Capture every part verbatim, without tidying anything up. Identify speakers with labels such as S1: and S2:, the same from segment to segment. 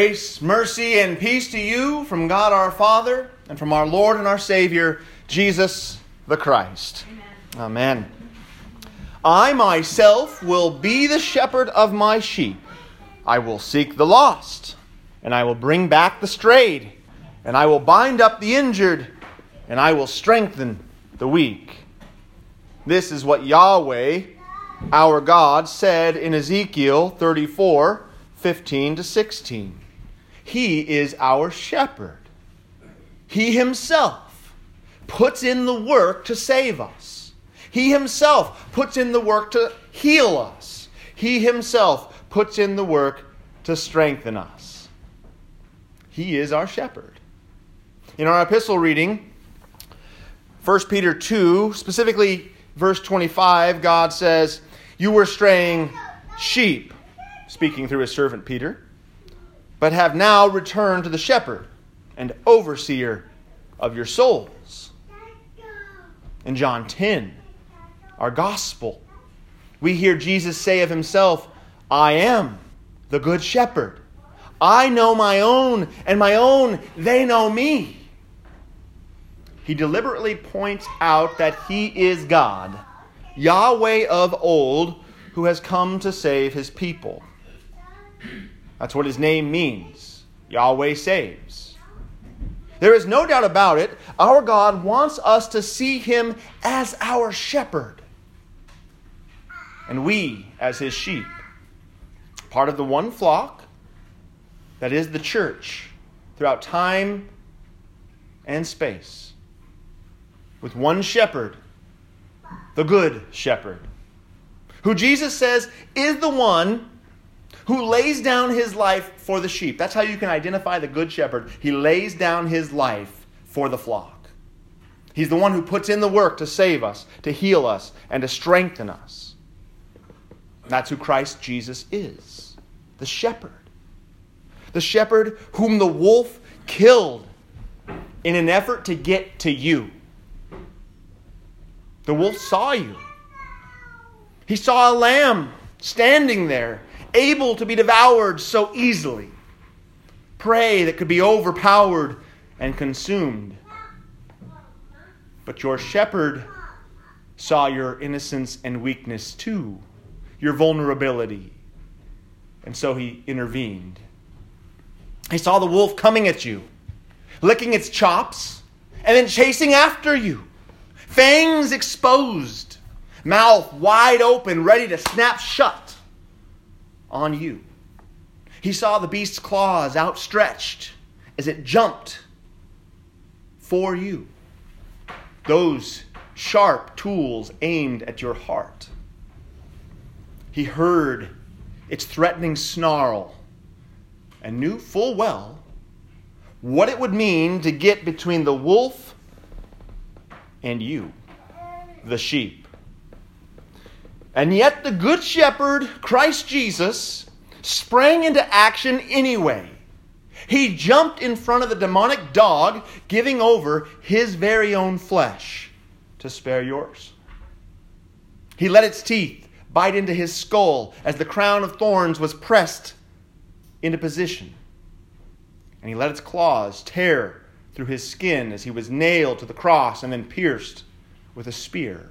S1: Grace, mercy, and peace to you from God our Father and from our Lord and our Savior, Jesus the Christ. Amen. Amen. I myself will be the shepherd of my sheep. I will seek the lost, and I will bring back the strayed, and I will bind up the injured, and I will strengthen the weak. This is what Yahweh, our God, said in Ezekiel thirty-four, fifteen to sixteen. He is our shepherd. He himself puts in the work to save us. He himself puts in the work to heal us. He himself puts in the work to strengthen us. He is our shepherd. In our epistle reading, First Peter two, specifically verse twenty-five, God says, "You were straying sheep," speaking through his servant Peter, "but have now returned to the shepherd and overseer of your souls." In John ten, our gospel, we hear Jesus say of himself, "I am the good shepherd. I know my own, and my own, they know me." He deliberately points out that he is God, Yahweh of old, who has come to save his people. That's what his name means. Yahweh saves. There is no doubt about it. Our God wants us to see him as our shepherd, and we as his sheep, part of the one flock that is the church throughout time and space, with one shepherd, the good shepherd, who Jesus says is the one who lays down his life for the sheep. That's how you can identify the good shepherd. He lays down his life for the flock. He's the one who puts in the work to save us, to heal us, and to strengthen us. That's who Christ Jesus is, the shepherd. The shepherd whom the wolf killed in an effort to get to you. The wolf saw you. He saw a lamb standing there, able to be devoured so easily. Prey that could be overpowered and consumed. But your shepherd saw your innocence and weakness too, your vulnerability. And so he intervened. He saw the wolf coming at you, licking its chops, and then chasing after you. Fangs exposed, mouth wide open, ready to snap shut on you. He saw the beast's claws outstretched as it jumped for you. Those sharp tools aimed at your heart. He heard its threatening snarl and knew full well what it would mean to get between the wolf and you, the sheep. And yet the good shepherd, Christ Jesus, sprang into action anyway. He jumped in front of the demonic dog, giving over his very own flesh to spare yours. He let its teeth bite into his skull as the crown of thorns was pressed into position. And he let its claws tear through his skin as he was nailed to the cross and then pierced with a spear.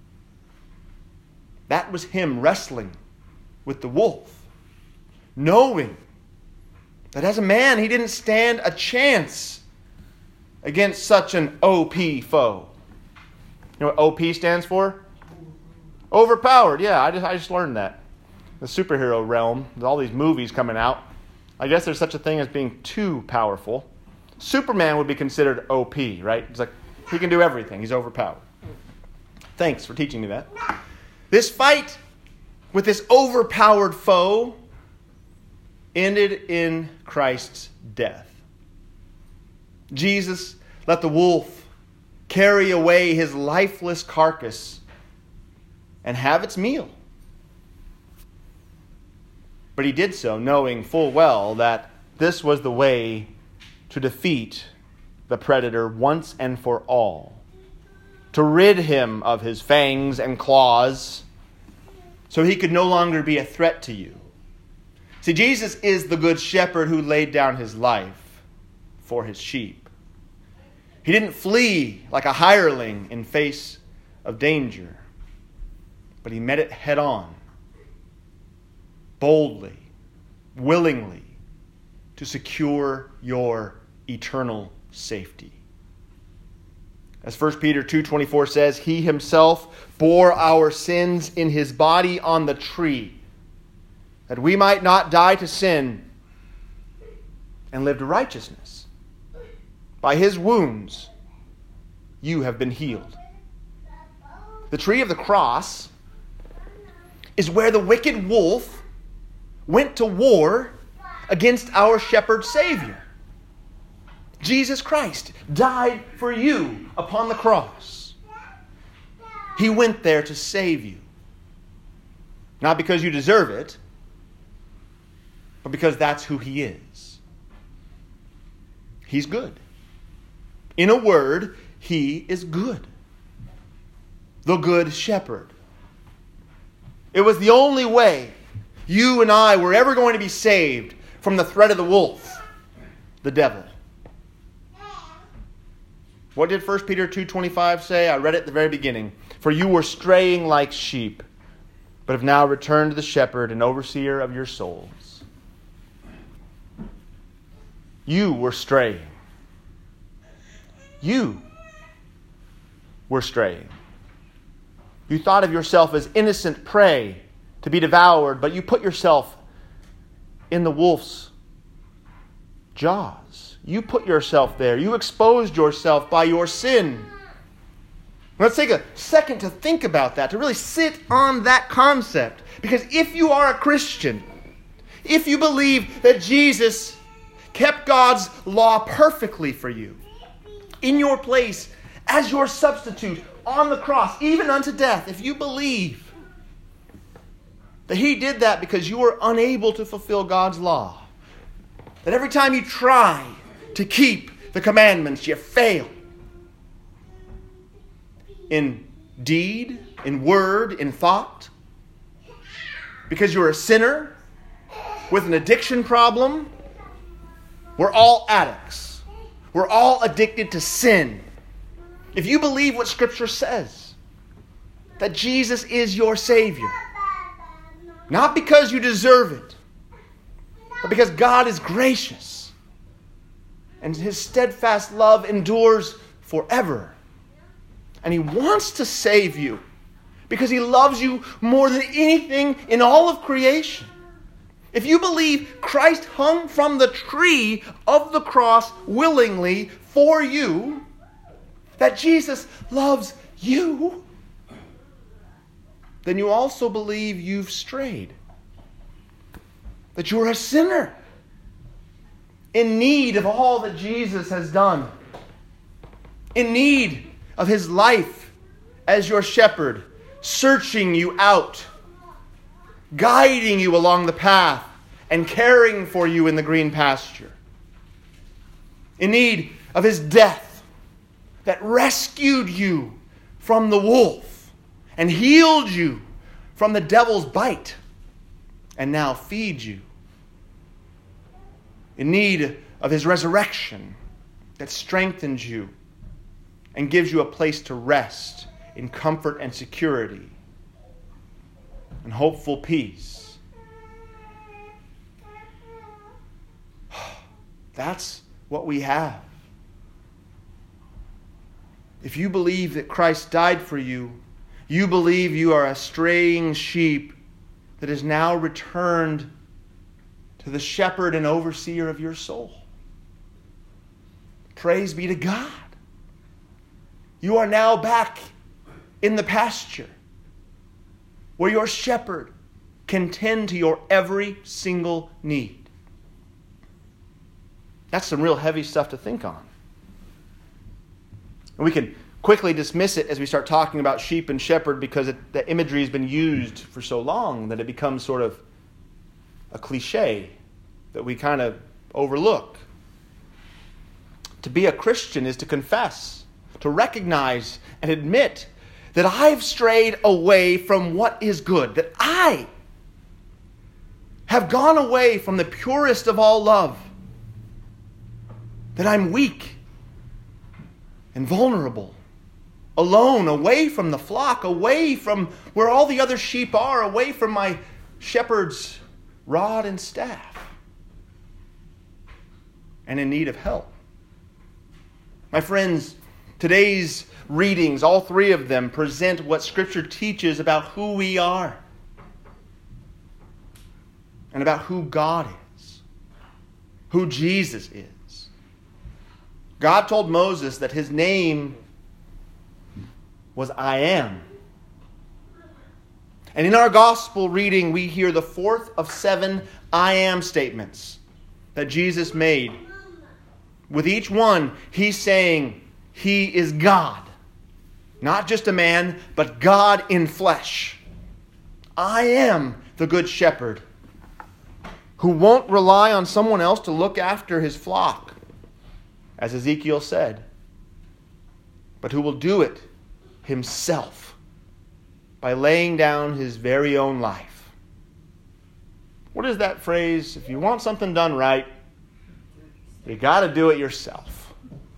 S1: That was him wrestling with the wolf, knowing that as a man he didn't stand a chance against such an O P foe. You know what O P stands for? Overpowered. Yeah, I just I just learned that. The superhero realm, with all these movies coming out, I guess there's such a thing as being too powerful. Superman would be considered O P, right? It's like he can do everything. He's overpowered. Thanks for teaching me that. This fight with this overpowered foe ended in Christ's death. Jesus let the wolf carry away his lifeless carcass and have its meal. But he did so knowing full well that this was the way to defeat the predator once and for all, to rid him of his fangs and claws, so he could no longer be a threat to you. See, Jesus is the good shepherd who laid down his life for his sheep. He didn't flee like a hireling in face of danger, but he met it head on, boldly, willingly, to secure your eternal safety. As First Peter two twenty-four says, he himself bore our sins in his body on the tree, that we might not die to sin and live to righteousness. By his wounds you have been healed. The tree of the cross is where the wicked wolf went to war against our shepherd Savior. Jesus Christ died for you upon the cross. He went there to save you. Not because you deserve it, but because that's who he is. He's good. In a word, he is good. The good shepherd. It was the only way you and I were ever going to be saved from the threat of the wolf, the devil. What did First Peter two twenty-five say? I read it at the very beginning. For you were straying like sheep, but have now returned to the shepherd and overseer of your souls. You were straying. You were straying. You thought of yourself as innocent prey to be devoured, but you put yourself in the wolf's jaws. You put yourself there. You exposed yourself by your sin. Let's take a second to think about that, to really sit on that concept. Because if you are a Christian, if you believe that Jesus kept God's law perfectly for you, in your place, as your substitute, on the cross, even unto death, if you believe that he did that because you were unable to fulfill God's law, that every time you try to keep the commandments, you fail. In deed, in word, in thought. Because you're a sinner with an addiction problem. We're all addicts. We're all addicted to sin. If you believe what Scripture says, that Jesus is your Savior, not because you deserve it, but because God is gracious and his steadfast love endures forever. And he wants to save you because he loves you more than anything in all of creation. If you believe Christ hung from the tree of the cross willingly for you, that Jesus loves you, then you also believe you've strayed. That you're a sinner in need of all that Jesus has done. In need of his life as your shepherd, searching you out, guiding you along the path, and caring for you in the green pasture. In need of his death that rescued you from the wolf and healed you from the devil's bite and now feeds you. In need of his resurrection that strengthens you and gives you a place to rest in comfort and security and hopeful peace. That's what we have. If you believe that Christ died for you, you believe you are a straying sheep that is now returned to the shepherd and overseer of your soul. Praise be to God. You are now back in the pasture where your shepherd can tend to your every single need. That's some real heavy stuff to think on. And we can quickly dismiss it as we start talking about sheep and shepherd because it, the imagery has been used for so long that it becomes sort of a cliche that we kind of overlook. To be a Christian is to confess, to recognize and admit that I've strayed away from what is good, that I have gone away from the purest of all love. That I'm weak and vulnerable, alone, away from the flock, away from where all the other sheep are, away from my shepherd's rod and staff, and in need of help. My friends, today's readings, all three of them, present what Scripture teaches about who we are and about who God is, who Jesus is. God told Moses that his name was I Am. And in our gospel reading, we hear the fourth of seven I Am statements that Jesus made. With each one, he's saying he is God. Not just a man, but God in flesh. I am the good shepherd who won't rely on someone else to look after his flock, as Ezekiel said, but who will do it himself by laying down his very own life. What is that phrase? If you want something done right, you got to do it yourself.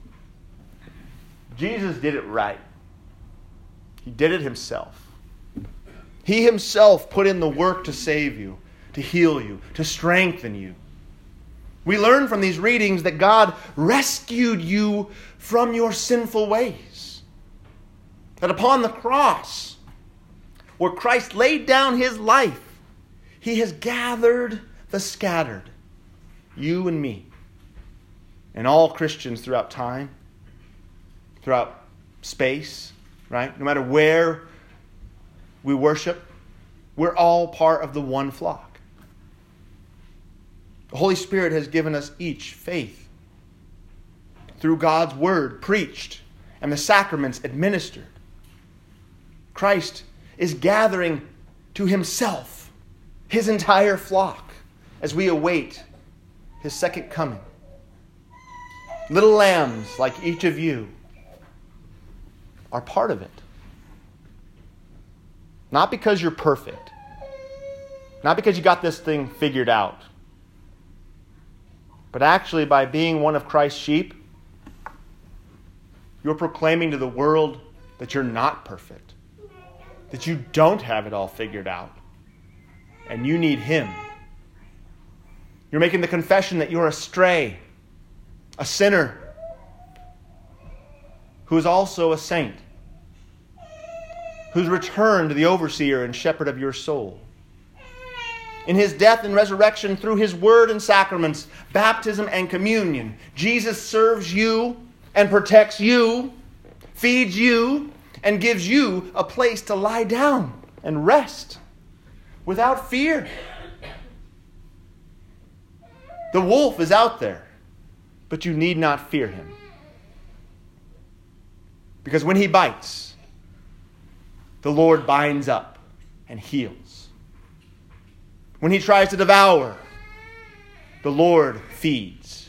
S1: Jesus did it right. He did it himself. He himself put in the work to save you, to heal you, to strengthen you. We learn from these readings that God rescued you from your sinful ways. That upon the cross, where Christ laid down his life, he has gathered the scattered, you and me, and all Christians throughout time, throughout space, right? No matter where we worship, we're all part of the one flock. The Holy Spirit has given us each faith through God's word preached and the sacraments administered. Christ is gathering to himself his entire flock as we await his second coming. Little lambs like each of you are part of it. Not because you're perfect. Not because you got this thing figured out. But actually, by being one of Christ's sheep, you're proclaiming to the world that you're not perfect. That you don't have it all figured out. And you need him. You're making the confession that you're astray, a sinner, who is also a saint, who's returned to the overseer and shepherd of your soul. In his death and resurrection, through his word and sacraments, baptism and communion, Jesus serves you and protects you, feeds you, and gives you a place to lie down and rest without fear. The wolf is out there, but you need not fear him. Because when he bites, the Lord binds up and heals. When he tries to devour, the Lord feeds.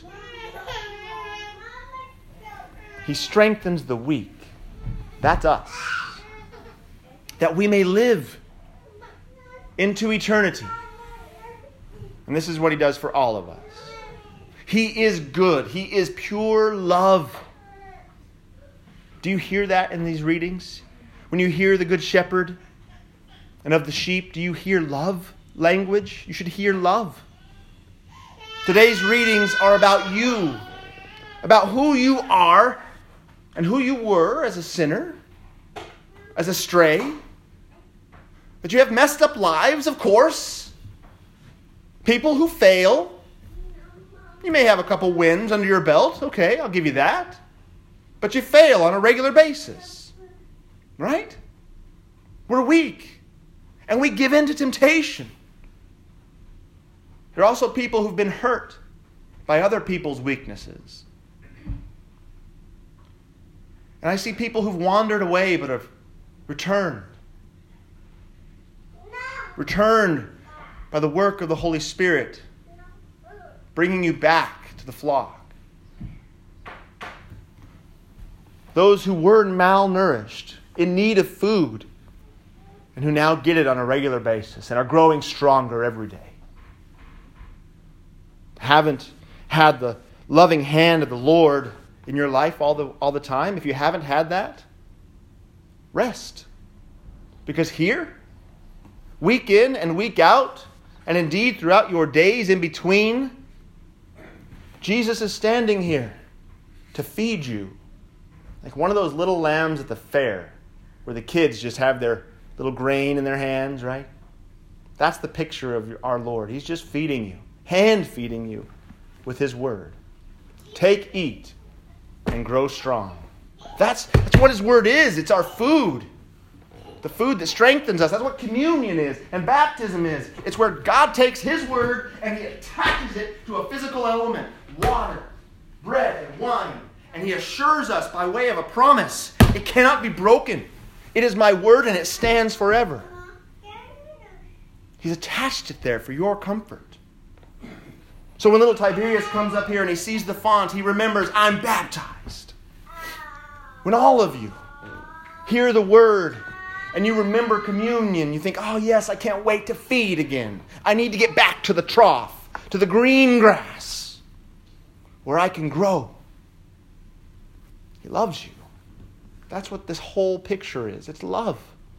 S1: He strengthens the weak. That's us. That we may live into eternity. And this is what he does for all of us. He is good. He is pure love. Do you hear that in these readings? When you hear the good shepherd and of the sheep, do you hear love language? You should hear love. Today's readings are about you, about who you are and who you were as a sinner, as a stray. That you have messed up lives, of course. People who fail. You may have a couple wins under your belt. Okay, I'll give you that. But you fail on a regular basis. Right? We're weak. And we give in to temptation. There are also people who've been hurt by other people's weaknesses. And I see people who've wandered away but have returned. Returned by the work of the Holy Spirit, bringing you back to the flock. Those who were malnourished, in need of food, and who now get it on a regular basis and are growing stronger every day. haven't had the loving hand of the Lord in your life all the, all the time, if you haven't had that, rest. Because here, week in and week out, and indeed throughout your days in between, Jesus is standing here to feed you. Like one of those little lambs at the fair where the kids just have their little grain in their hands, right? That's the picture of our Lord. He's just feeding you, hand feeding you with His word. Take, eat, and grow strong. That's, that's what His word is. It's our food. The food that strengthens us. That's what communion is and baptism is. It's where God takes His word and He attaches it to a physical element. Water, bread, and wine. And He assures us by way of a promise, it cannot be broken. It is my word and it stands forever. He's attached it there for your comfort. So when little Tiberius comes up here and he sees the font, he remembers, I'm baptized. When all of you hear the word and you remember communion, you think, oh yes, I can't wait to feed again. I need to get back to the trough, to the green grass, where I can grow. He loves you. That's what this whole picture is. It's love.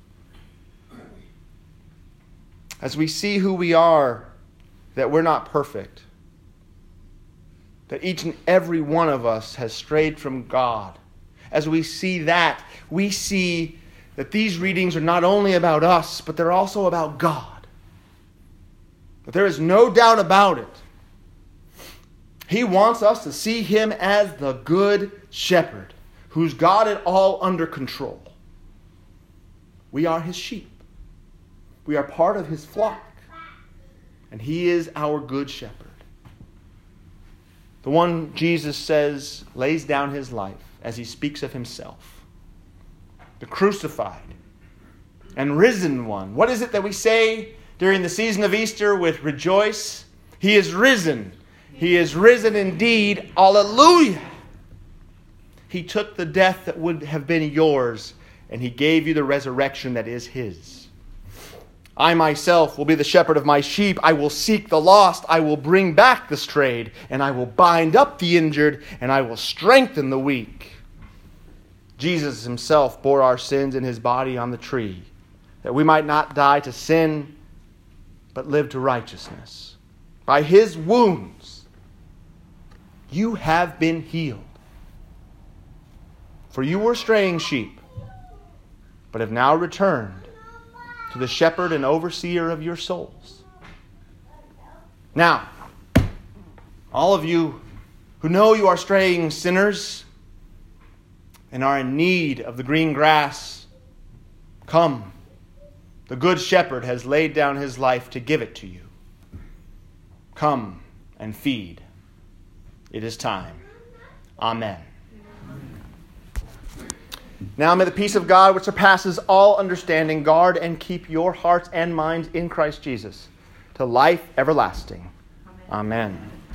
S1: As we see who we are, that we're not perfect, that each and every one of us has strayed from God. As we see that, we see that these readings are not only about us, but they're also about God. But there is no doubt about it. He wants us to see Him as the good shepherd, who's got it all under control. We are His sheep. We are part of His flock. And He is our good shepherd. The one Jesus says lays down His life as He speaks of Himself. The crucified and risen one. What is it that we say during the season of Easter with rejoice? He is risen. He is risen indeed. Alleluia. He took the death that would have been yours, and He gave you the resurrection that is His. I myself will be the shepherd of my sheep. I will seek the lost. I will bring back the strayed, and I will bind up the injured, and I will strengthen the weak. Jesus Himself bore our sins in His body on the tree, that we might not die to sin, but live to righteousness. By His wounds, you have been healed. For you were straying sheep, but have now returned to the shepherd and overseer of your souls. Now, all of you who know you are straying sinners and are in need of the green grass, come. The good shepherd has laid down His life to give it to you. Come and feed. It is time. Amen. Now may the peace of God, which surpasses all understanding, guard and keep your hearts and minds in Christ Jesus to life everlasting. Amen. Amen.